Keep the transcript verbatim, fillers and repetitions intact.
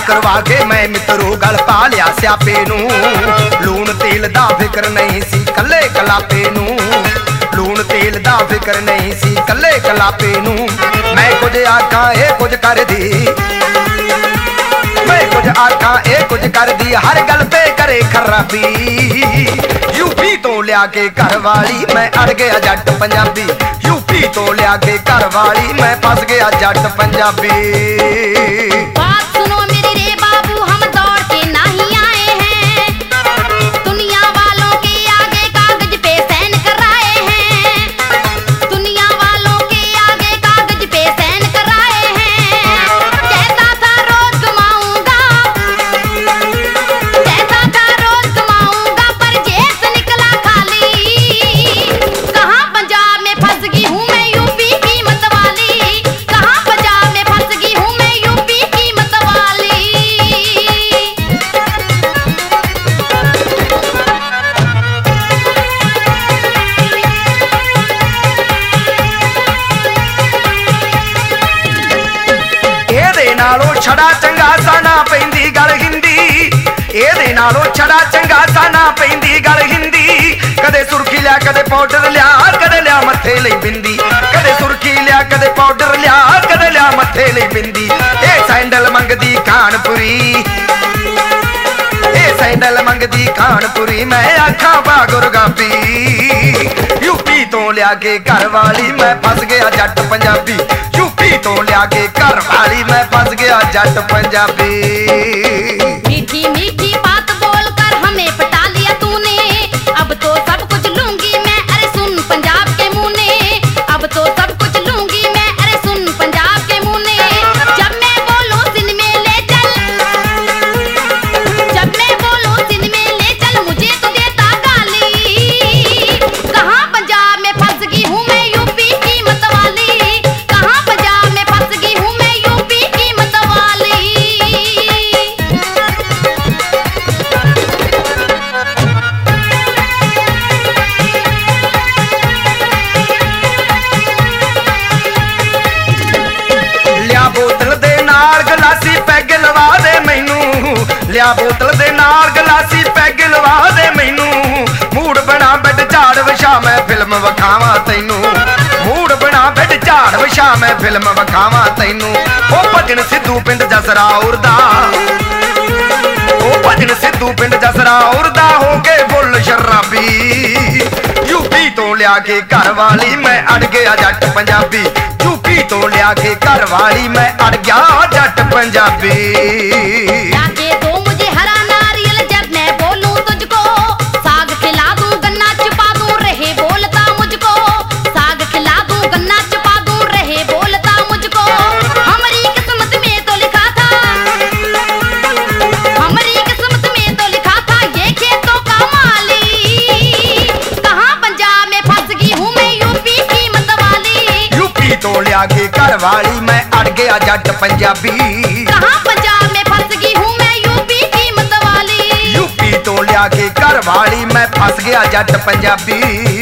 करवा के मैं मित्रों गल पा लिया स्यापे नू। लूण तेल दा फिक्र नहीं सी कल्ले कलापे नू। लूण तेल दा फिक्र नहीं सी कल्ले कलापे नू। मैं कुछ आखा ए कुछ कर दी, मैं कुछ आखा ए कुछ कर दी, हर गल पे करे खराबी। यूपी तो लिया के घर वाली मैं अड़ गया जट पंजाबी। यूपी तो लिया के घर वाली मैं फंस गया जट पंजाबी। बात सुनो मेरी रे बाबू, हम दौड़ के नहीं आए हैं, दुनिया वालों के आगे कागज पे साइन कराए हैं। दुनिया वालों के आगे कागज पे साइन कराए हैं। कहता था रोज कमाऊंगा, कहता था रोज कमाऊंगा, पर जेब से निकला खाली। कहाँ पंजाब में फंस गई हूँ मैं यूपी की मतवाली। कहाँ पंजाब में फंस गई हूँ मैं यूपी की मतवाली। ਇਹਦੇ ਨਾਲੋਂ ਛੜਾ ਚੰਗਾ ਸਾਨਾ ਪੈਂਦੀ ਗੱਲ ਹਿੰਦੀ। ਇਹਦੇ ਨਾਲੋਂ ਛੜਾ ਚੰਗਾ ਸਾਨਾ ਪੈਂਦੀ ਗੱਲ ਹਿੰਦੀ। ਕਦੇ ਸੁਰਖੀ ਲਿਆ ਕਦੇ ਪਾਊਡਰ ਲਿਆ, ਕਦੇ ਲਿਆ ਮੱਥੇ ਲਈ ਬਿੰਦੀ। ਕਦੇ ਸੁਰਖੀ ਲਿਆ ਕਦੇ ਪਾਊਡਰ ਲਿਆ, ਕਦੇ ਲਿਆ ਮੱਥੇ ਲਈ ਬਿੰਦੀ। ਇਹ ਸੈਂਡਲ ਮੰਗਦੀ ਖਾਨਪੁਰੀ, ਇਹ ਸੈਂਡਲ ਮੰਗਦੀ ਖਾਨਪੁਰੀ, ਮੈਂ ਆਖਾਂ ਬਾਗੁਰਗਾਬੀ। यूपी तो लिया के घर वाली मैं फंस गया जट पंजाबी। यूपी तो लिया के घर वाली मैं फंस गया जट पंजाबी। मीठी मीठी बात बोलकर हमें पटा लिया तूने, अब तो सब कुछ लूंगी मैं, अरे सुन पंजाब के मुंह ने। अब तो सब कुछ लूंगी मैं, अरे सुन पंजाब के मुंह ने। जब मैं बोलूं सिनेमे ले चल, जब मैं बोलूं सिनेमे ले चल, मुझे तो देता गाली। कहाँ पंजाब में फंस गई हूँ मैं यूपी की मतवाली। कहाँ पंजाब में फंस गई हूँ मैं यूपी की मतवाली। लिया बोतल दे नाल गलासी पैग लवा दे मैनू। लिया बोतल दे नाल गलासी पैग लवा दे मैनू। मूड बना बेड झाड़ विछा मैं फिल्म विखावा तैनू। मूड बना बेड झाड़ विछा मैं फिल्म विखावा तैनू। ओ भजन सिद्धू पिंड जसरा उड़दा, ओ भजन सिद्धू पिंड जसरा उड़दा, हो के फुल शराबी। यूपी तो लिया के घर वाली मैं अड़ गया जट पंजाबी। यूपी तो लिया के घर वाली मैं अड़ गया जट पंजाबी। लाके दो मुझे हरा नारियल जब मैं बोलूं तुझको, साग खिला दूं गन्ना छुपा दूं, रहे बोलता मुझको। साग खिला दूं गन्ना छुपा दूं, रहे बोलता मुझको। हमारी किस्मत में तो लिखा था, हमारी किस्मत में तो लिखा था ये खेतों का माली। कहाँ पंजाब में फंस गई हूँ मैं यूपी की मतवाली। यूपी तो लिया के घर वाली मैं अड़ गया जट पंजाबी। कहाँ पंजाब में फंस गई हूँ मैं यूपी की मतवाली। यूपी तो लिया के घर वाली मैं फंस गया जट पंजाबी।